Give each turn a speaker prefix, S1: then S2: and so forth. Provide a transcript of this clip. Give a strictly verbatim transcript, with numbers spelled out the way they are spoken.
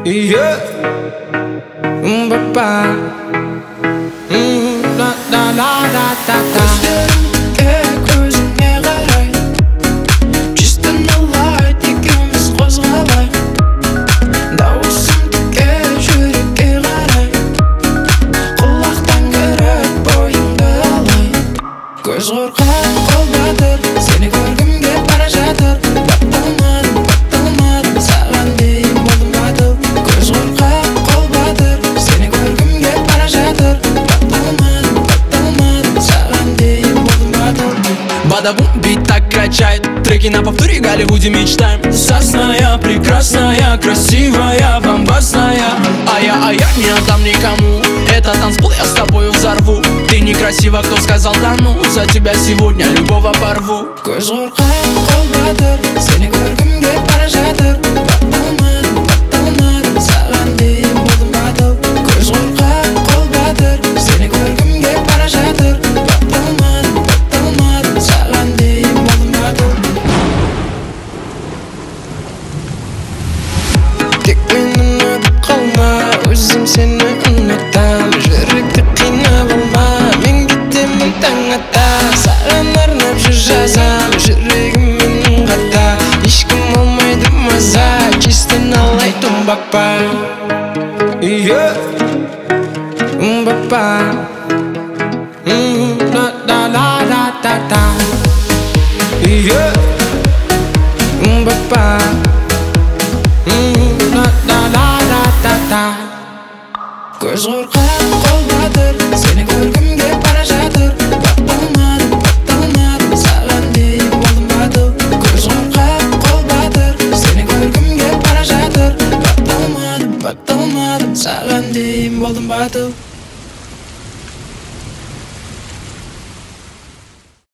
S1: Yeah. Ba-ba. Mm, la la la la la la. Gözlerimге көзіңе қарай, чистый нолайт екеуміз қозғалайық. Дауысым тіке жүрекке қарай, құлақтан көріп бойыңды алай. Көз қорқақ қол батыр, сені көргім кеп бара жатыр. Батталмадым, батталмадым, саған дейін болдым батыл. Көз қорқақ қол батыр, сені көргім кеп бара жатыр. Батталмадым, батталмадым, саған дейін болдым батыл.
S2: Бадабум, бит так качает, треки на повторе, Голливуде мечтаем. Сосная, прекрасная, красивая, бомбасная. А я, а я не отдам никому, это танцпол, я с тобою взорву. Ты некрасива, кто сказал да ну, за тебя сегодня любого порву.
S1: Көз қорқақ қол батыр, сені көргім кеп бара жатыр. Батталмадым, батталмадым, саған дейін болдым батыл. Көз қорқақ қол батыр, сені көргім кеп бара жатыр. Батталмадым, батталмадым, саған дейін болдым батыл. Тек мені ұнатып қалма, өзім сені ұнатам. Жүректі қинап алма, мен кетемін таң ата. Саған арнап жыр жазам, жүрегім менің қата. Ешкім алмайды маза, чисто налай тумбапа. Yeah. Умбапа. Mm, la la la la la la. Yeah. Умбапа. Mm, la la la la la la. Көз қорқақ қол батыр, сені көргім кеп бара жатыр. Батталмадым, батталмадым, саған дейін болдым батыл. Көз қорқақ қол батыр, сені көргім кеп бара жатыр. Батталмадым, батталмадым, саған дейін болдым батыл.